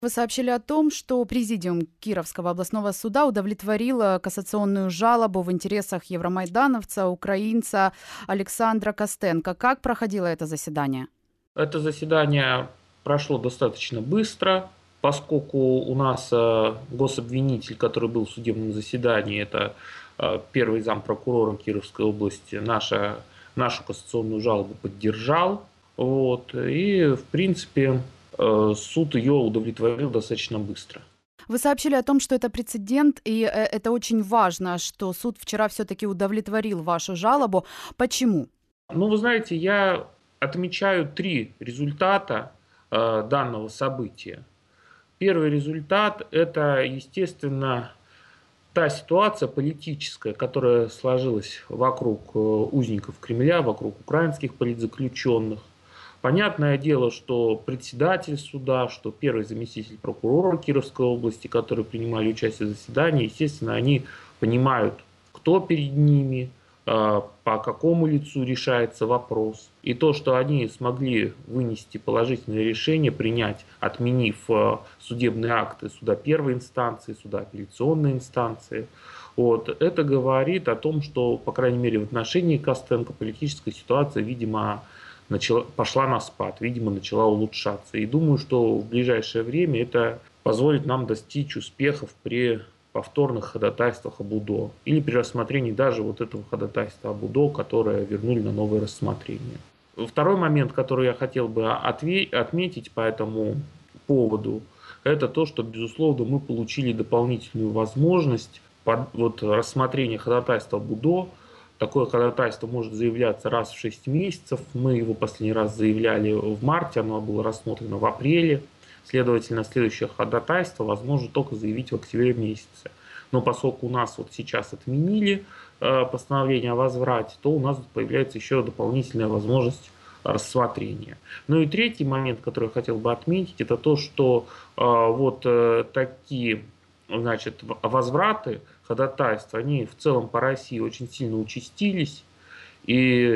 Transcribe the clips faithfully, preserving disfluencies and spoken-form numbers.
Вы сообщили о том, что Президиум Кировского областного суда удовлетворило кассационную жалобу в интересах евромайдановца, украинца Александра Костенко. Как проходило это заседание? Это заседание прошло достаточно быстро, поскольку у нас э, гособвинитель, который был в судебном заседании, это э, первый зампрокурора Кировской области, наша, нашу кассационную жалобу поддержал. Вот, и, в принципе, э, суд ее удовлетворил достаточно быстро. Вы сообщили о том, что это прецедент, и э, это очень важно, что суд вчера все-таки удовлетворил вашу жалобу. Почему? Ну, вы знаете, я отмечаю три результата э, данного события. Первый результат – это, естественно, та ситуация политическая, которая сложилась вокруг э, узников Кремля, вокруг украинских политзаключенных. Понятное дело, что председатель суда, что первый заместитель прокурора Кировской области, которые принимали участие в заседании, естественно, они понимают, кто перед ними, э, по какому лицу решается вопрос. И то, что они смогли вынести положительное решение, принять, отменив э, судебные акты суда первой инстанции, суда апелляционной инстанции, вот, это говорит о том, что, по крайней мере, в отношении Костенко политическая ситуация, видимо, начала, пошла на спад, видимо, начала улучшаться. И думаю, что в ближайшее время это позволит нам достичь успехов при повторных ходатайствах об УДО или при рассмотрении даже вот этого ходатайства об УДО, которое вернули на новое рассмотрение. Второй момент, который я хотел бы отметить по этому поводу, это то, что, безусловно, мы получили дополнительную возможность под, вот, рассмотрения ходатайства об УДО. Такое ходатайство может заявляться раз в шесть месяцев. Мы его последний раз заявляли в марте, оно было рассмотрено в апреле. Следовательно, следующее ходатайство возможно только заявить в октябре месяце. Но поскольку у нас вот сейчас отменили э, постановление о возврате, то у нас появляется еще дополнительная возможность рассмотрения. Ну и третий момент, который я хотел бы отметить, это то, что э, вот э, такие, значит, возвраты ходатайств, они в целом по России очень сильно участились. И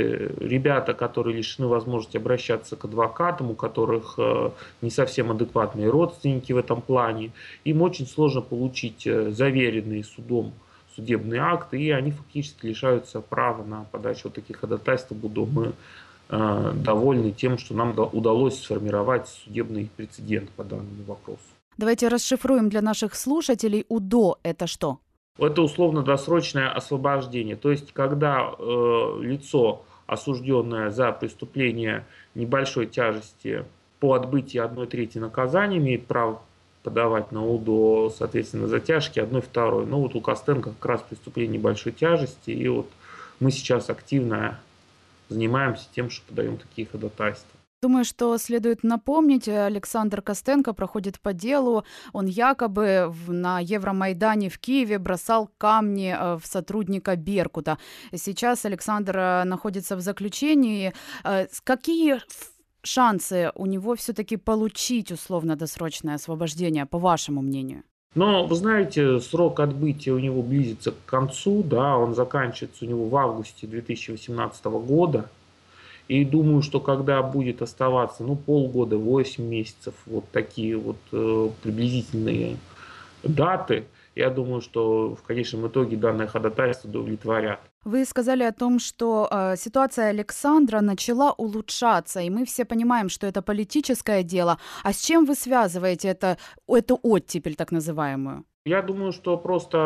ребята, которые лишены возможности обращаться к адвокатам, у которых не совсем адекватные родственники в этом плане, им очень сложно получить заверенные судом судебные акты, и они фактически лишаются права на подачу вот таких ходатайств об УДО. Мы довольны тем, что нам удалось сформировать судебный прецедент по данному вопросу. Давайте расшифруем для наших слушателей. УДО – это что? Это условно-досрочное освобождение. То есть, когда э, лицо, осужденное за преступление небольшой тяжести по отбытии одной трети наказания, имеет право подавать на УДО, соответственно, за тяжкие одной второй. Но вот у Костенко как раз преступление небольшой тяжести, и вот мы сейчас активно занимаемся тем, что подаем такие ходатайства. Думаю, что следует напомнить, Александр Костенко проходит по делу. Он якобы в, на Евромайдане в Киеве бросал камни в сотрудника Беркута. Сейчас Александр находится в заключении. Какие шансы у него все-таки получить условно-досрочное освобождение, по вашему мнению? Но, вы знаете, срок отбытия у него близится к концу, да, он заканчивается у него в августе две тысячи восемнадцатого года. И думаю, что когда будет оставаться, ну, полгода, восемь месяцев, вот такие вот э, приблизительные даты, я думаю, что в конечном итоге данное ходатайство удовлетворят. Вы сказали о том, что э, ситуация Александра начала улучшаться, и мы все понимаем, что это политическое дело. А с чем вы связываете это, эту оттепель так называемую? Я думаю, что просто,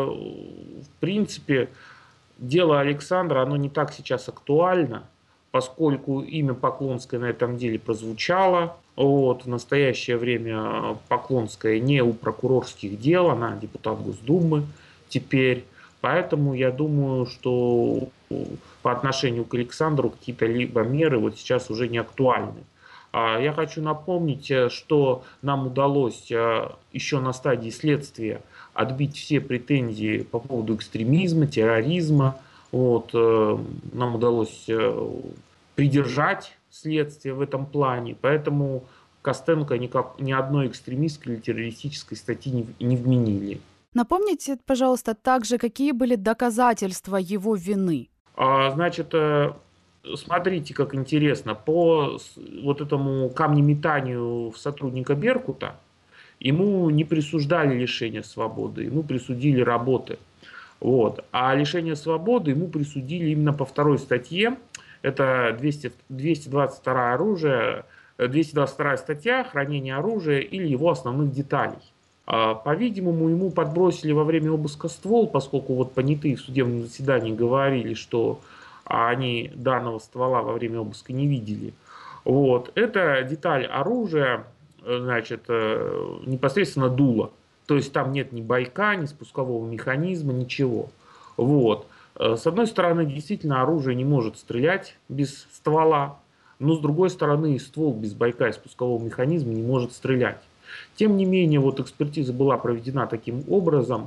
в принципе, дело Александра, оно не так сейчас актуально, поскольку имя Поклонское на этом деле прозвучало. Вот, в настоящее время Поклонская не у прокурорских дел, она депутат Госдумы теперь. Поэтому я думаю, что по отношению к Александру какие-то либо меры вот сейчас уже не актуальны. Я хочу напомнить, что нам удалось еще на стадии следствия отбить все претензии по поводу экстремизма, терроризма. Вот, нам удалось придержать следствие в этом плане, поэтому Костенко никак, ни одной экстремистской или террористической статьи не, не вменили. Напомните, пожалуйста, также, какие были доказательства его вины? А, значит, смотрите, как интересно, по вот этому камнеметанию в сотрудника Беркута ему не присуждали лишение свободы, ему присудили работы. Вот. А лишение свободы ему присудили именно по второй статье. Это двести, двести двадцать вторая оружие, двести двадцать вторая статья «Хранение оружия или его основных деталей». По-видимому, ему подбросили во время обыска ствол, поскольку вот понятые в судебном заседании говорили, что они данного ствола во время обыска не видели. Вот. Это деталь оружия, значит, непосредственно дуло. То есть там нет ни байка, ни спускового механизма, ничего. Вот. С одной стороны, действительно, оружие не может стрелять без ствола, но с другой стороны, ствол без байка и спускового механизма не может стрелять. Тем не менее, вот экспертиза была проведена таким образом,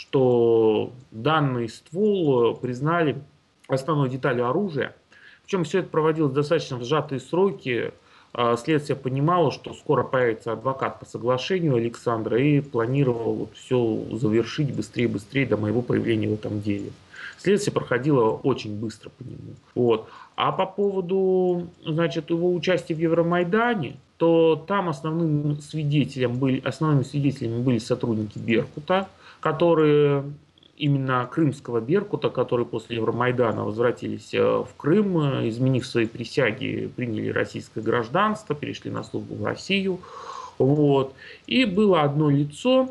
что данный ствол признали основной деталью оружия. Причем все это проводилось достаточно в сжатые сроки. Следствие понимало, что скоро появится адвокат по соглашению Александра и планировал вот все завершить быстрее-быстрее до моего появления в этом деле. Следствие проходило очень быстро по нему. Вот. А по поводу, значит, его участия в Евромайдане, то там основным свидетелем были, основными свидетелями были сотрудники Беркута, которые именно крымского Беркута, которые после Евромайдана возвратились в Крым, изменив свои присяги, приняли российское гражданство, перешли на службу в Россию. Вот. И было одно лицо,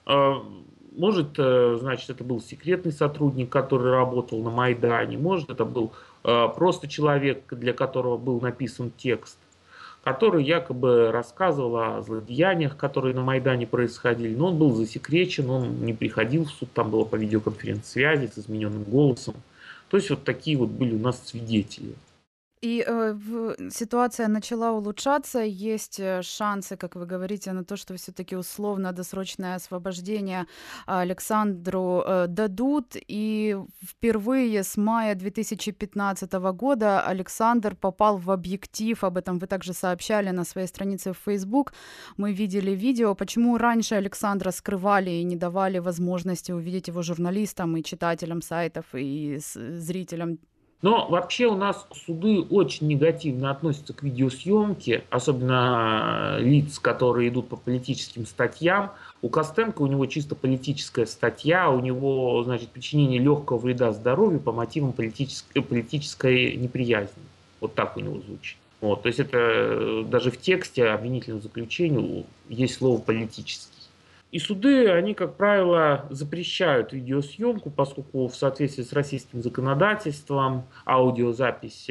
может, значит, это был секретный сотрудник, который работал на Майдане, может, это был просто человек, для которого был написан текст, который якобы рассказывал о злодеяниях, которые на Майдане происходили. Но он был засекречен, он не приходил в суд, там было по видеоконференц-связи с измененным голосом. То есть вот такие вот были у нас свидетели. И э, в, ситуация начала улучшаться, есть шансы, как вы говорите, на то, что все-таки условно-досрочное освобождение Александру э, дадут. И впервые с мая две тысячи пятнадцатого года Александр попал в объектив, об этом вы также сообщали на своей странице в Facebook. Мы видели видео, почему раньше Александра скрывали и не давали возможности увидеть его журналистам и читателям сайтов и зрителям. Но вообще у нас суды очень негативно относятся к видеосъемке, особенно лиц, которые идут по политическим статьям. У Костенко у него чисто политическая статья, у него, значит, причинение легкого вреда здоровью по мотивам политической, политической неприязни. Вот так у него звучит. Вот, то есть это даже в тексте обвинительного заключения есть слово «политический». И суды, они, как правило, запрещают видеосъемку, поскольку в соответствии с российским законодательством аудиозапись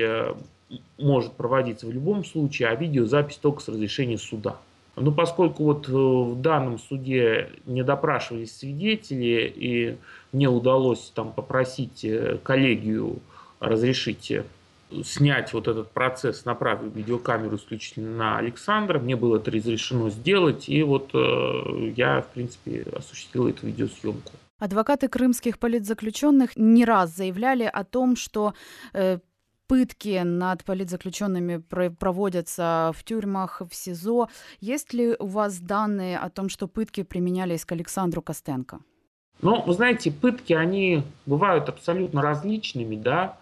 может проводиться в любом случае, а видеозапись только с разрешения суда. Но поскольку вот в данном суде не допрашивались свидетели, и мне удалось там попросить коллегию разрешить снять вот этот процесс, направив видеокамеру исключительно на Александра. Мне было это разрешено сделать, и вот э, я, в принципе, осуществил эту видеосъемку. Адвокаты крымских политзаключенных не раз заявляли о том, что э, пытки над политзаключенными проводятся в тюрьмах, в СИЗО. Есть ли у вас данные о том, что пытки применялись к Александру Костенко? Ну, вы знаете, пытки, они бывают абсолютно различными, да.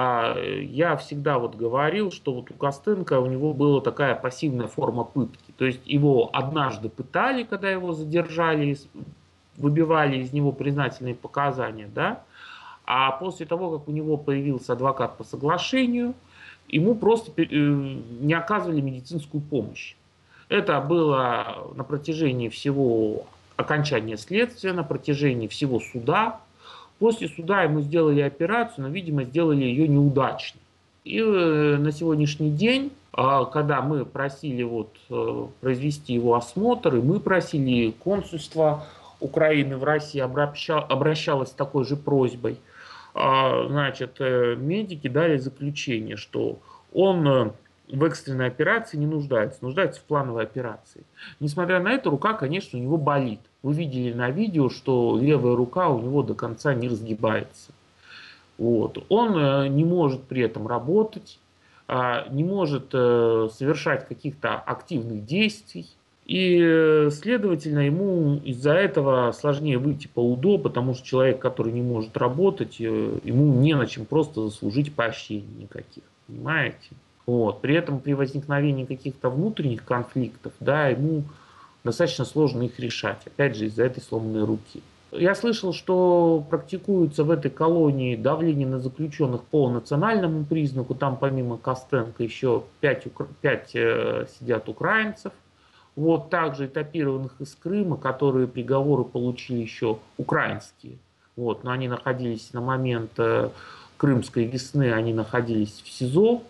Я всегда вот говорил, что вот у Костенко у него была такая пассивная форма пытки. То есть его однажды пытали, когда его задержали, выбивали из него признательные показания, да, а после того, как у него появился адвокат по соглашению, ему просто не оказывали медицинскую помощь. Это было на протяжении всего окончания следствия, на протяжении всего суда. После суда ему сделали операцию, но, видимо, сделали ее неудачно. И на сегодняшний день, когда мы просили вот произвести его осмотр, и мы просили, консульство Украины в России обращалось с такой же просьбой, значит, медики дали заключение, что он в экстренной операции не нуждается, нуждается в плановой операции. Несмотря на это, рука, конечно, у него болит. Вы видели на видео, что левая рука у него до конца не разгибается. Вот. Он не может при этом работать, не может совершать каких-то активных действий. И, следовательно, ему из-за этого сложнее выйти по УДО, потому что человек, который не может работать, ему не на чем просто заслужить поощрений никаких. Понимаете? Вот. При этом при возникновении каких-то внутренних конфликтов, да, ему достаточно сложно их решать, опять же, из-за этой сломанной руки. Я слышал, что практикуется в этой колонии давление на заключенных по национальному признаку. Там помимо Костенко еще пять, пять э, сидят украинцев. Вот также этапированных из Крыма, которые приговоры получили еще украинские. Вот, но они находились на момент э, Крымской весны, они находились в СИЗО,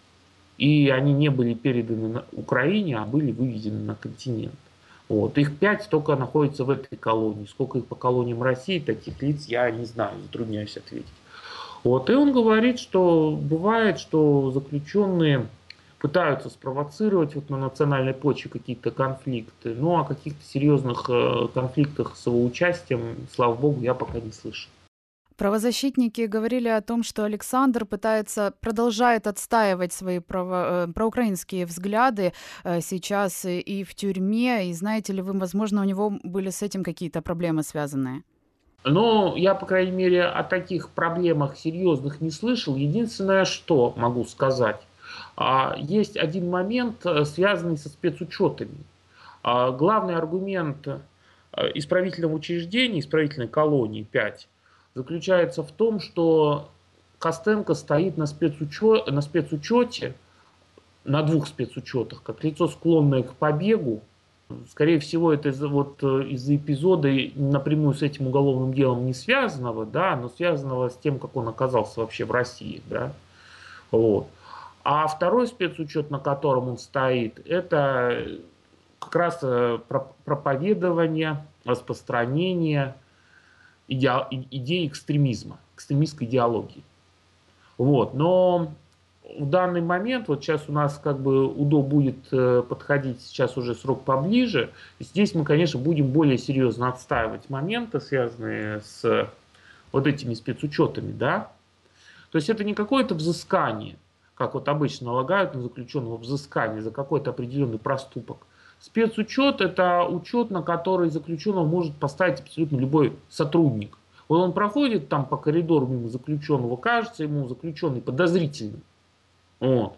и они не были переданы на Украине, а были выведены на континент. Вот. Их пять только находится в этой колонии. Сколько их по колониям России, таких лиц я не знаю, затрудняюсь ответить. Вот. И он говорит, что бывает, что заключенные пытаются спровоцировать вот на национальной почве какие-то конфликты, ну о каких-то серьезных конфликтах с его участием, слава богу, я пока не слышал. Правозащитники говорили о том, что Александр пытается, продолжает отстаивать свои право, проукраинские взгляды сейчас и в тюрьме. И знаете ли вы, возможно, у него были с этим какие-то проблемы связанные? Но я, по крайней мере, о таких проблемах серьезных не слышал. Единственное, что могу сказать, есть один момент, связанный со спецучетами. Главный аргумент исправительного учреждения, исправительной колонии пять, заключается в том, что Костенко стоит на, спецучет, на спецучете, на двух спецучетах, как лицо, склонное к побегу. Скорее всего, это из-за, вот, из-за эпизода напрямую с этим уголовным делом не связанного, да, но связанного с тем, как он оказался вообще в России. Да. Вот. А второй спецучет, на котором он стоит, это как раз проповедование, распространение Иде, идеи экстремизма, экстремистской идеологии. Вот. Но в данный момент, вот сейчас у нас как бы УДО будет подходить, сейчас уже срок поближе, здесь мы, конечно, будем более серьезно отстаивать моменты, связанные с вот этими спецучетами, да. То есть это не какое-то взыскание, как вот обычно налагают на заключенного взыскание за какой-то определенный проступок. Спецучет – это учет, на который заключенного может поставить абсолютно любой сотрудник. Вот он проходит там по коридору мимо заключенного, кажется ему заключенный подозрительным. Вот.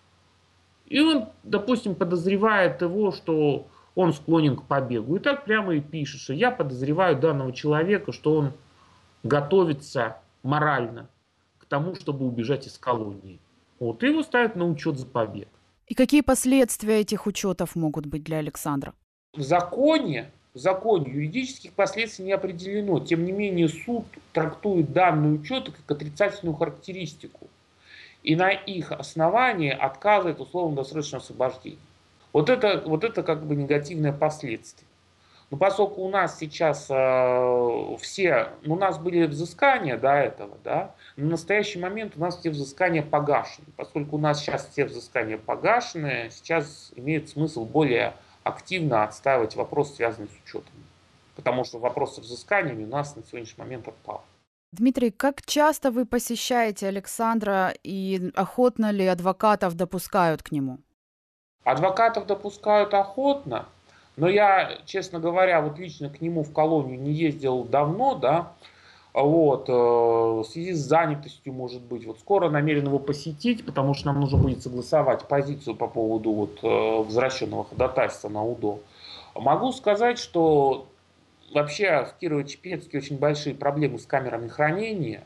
И он, допустим, подозревает его, что он склонен к побегу. И так прямо и пишет, что я подозреваю данного человека, что он готовится морально к тому, чтобы убежать из колонии. Вот. И его ставят на учет за побег. И какие последствия этих учетов могут быть для Александра? В законе, в законе юридических последствий не определено. Тем не менее, суд трактует данные учеты как отрицательную характеристику. И на их основании отказывает условно-досрочное освобождение. Вот это, вот это как бы негативное последствие. Но поскольку у нас сейчас э, все, ну, у нас были взыскания до этого, да, на настоящий момент у нас все взыскания погашены. Поскольку у нас сейчас все взыскания погашены, сейчас имеет смысл более активно отстаивать вопрос, связанный с учетом. Потому что вопрос со взысканиями у нас на сегодняшний момент отпал. Дмитрий, как часто вы посещаете Александра и охотно ли адвокатов допускают к нему? Адвокатов допускают охотно. Но я, честно говоря, вот лично к нему в колонию не ездил давно, да, вот, в связи с занятостью, может быть, вот скоро намерен его посетить, потому что нам нужно будет согласовать позицию по поводу вот возвращенного ходатайства на УДО. Могу сказать, что вообще в Кирово-Чепецке очень большие проблемы с камерами хранения.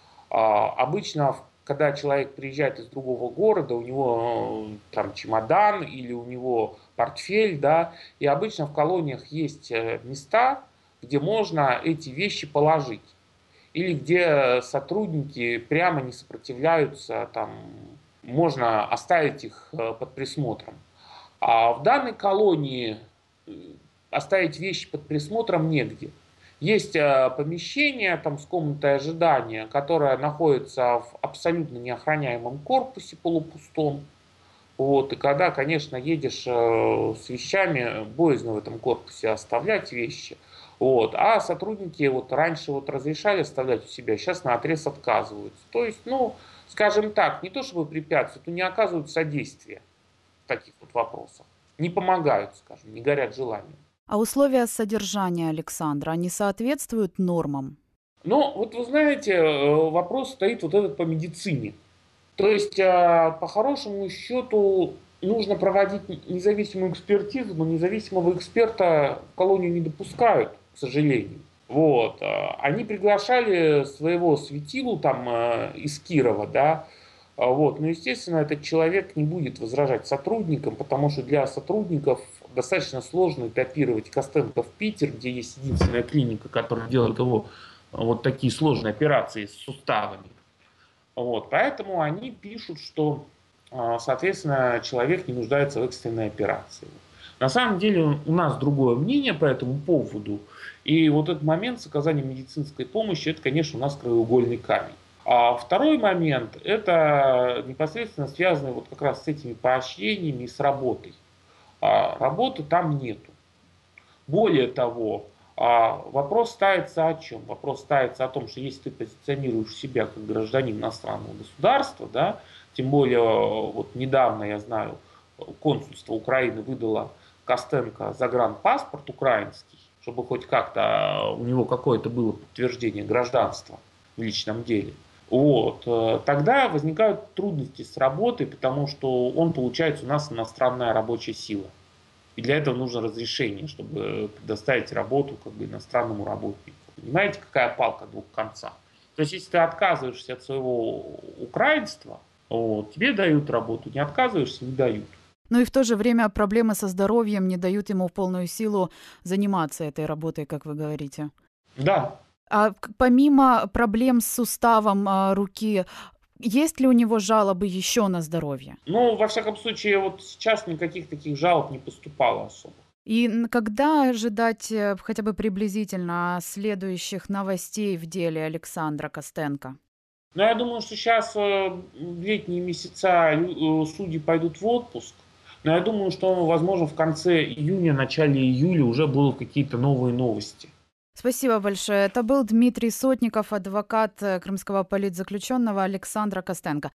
Обычно, когда человек приезжает из другого города, у него там чемодан или у него портфель, да, и обычно в колониях есть места, где можно эти вещи положить, или где сотрудники прямо не сопротивляются, там, можно оставить их под присмотром. А в данной колонии оставить вещи под присмотром негде. Есть помещение там, с комнатой ожидания, которое находится в абсолютно неохраняемом корпусе, полупустом. Вот, и когда, конечно, едешь с вещами, боязно в этом корпусе оставлять вещи. Вот, а сотрудники вот раньше вот разрешали оставлять у себя, сейчас наотрез отказываются. То есть, ну, скажем так, не то чтобы препятствуют, но не оказывают содействия в таких вот вопросах. Не помогают, скажем, не горят желанием. А условия содержания Александра, они соответствуют нормам? Ну, вот вы знаете, вопрос стоит вот этот по медицине. То есть, по хорошему счету, нужно проводить независимую экспертизу, но независимого эксперта в колонию не допускают, к сожалению. Вот. Они приглашали своего светилу там из Кирова, да, вот. Но, естественно, этот человек не будет возражать сотрудникам, потому что для сотрудников достаточно сложно этапировать Костенко в Питер, где есть единственная клиника, которая делает его вот такие сложные операции с суставами. Вот. Поэтому они пишут, что, соответственно, человек не нуждается в экстренной операции. На самом деле у нас другое мнение по этому поводу. И вот этот момент с оказанием медицинской помощи, это, конечно, у нас краеугольный камень. А второй момент, это непосредственно связано вот как раз с этими поощрениями и с работой. А работы там нету. Более того, вопрос ставится о чем? Вопрос ставится о том, что если ты позиционируешь себя как гражданин иностранного государства, да, тем более вот недавно, я знаю, консульство Украины выдало Костенко загранпаспорт украинский, чтобы хоть как-то у него какое-то было подтверждение гражданства в личном деле. Вот. Тогда возникают трудности с работой, потому что он, получается, у нас иностранная рабочая сила. И для этого нужно разрешение, чтобы предоставить работу как бы иностранному работнику. Понимаете, какая палка о двух концах? То есть, если ты отказываешься от своего украинства, вот, тебе дают работу, не отказываешься, не дают. Ну и в то же время проблемы со здоровьем не дают ему в полную силу заниматься этой работой, как вы говорите. Да. А помимо проблем с суставом а, руки, есть ли у него жалобы еще на здоровье? Ну, во всяком случае, вот сейчас никаких таких жалоб не поступало особо. И когда ожидать хотя бы приблизительно следующих новостей в деле Александра Костенко? Ну, я думаю, что сейчас в летние месяца судьи пойдут в отпуск. Но я думаю, что, возможно, в конце июня, начале июля уже будут какие-то новые новости. Спасибо большое. Это был Дмитрий Сотников, адвокат крымского политзаключенного Александра Костенко.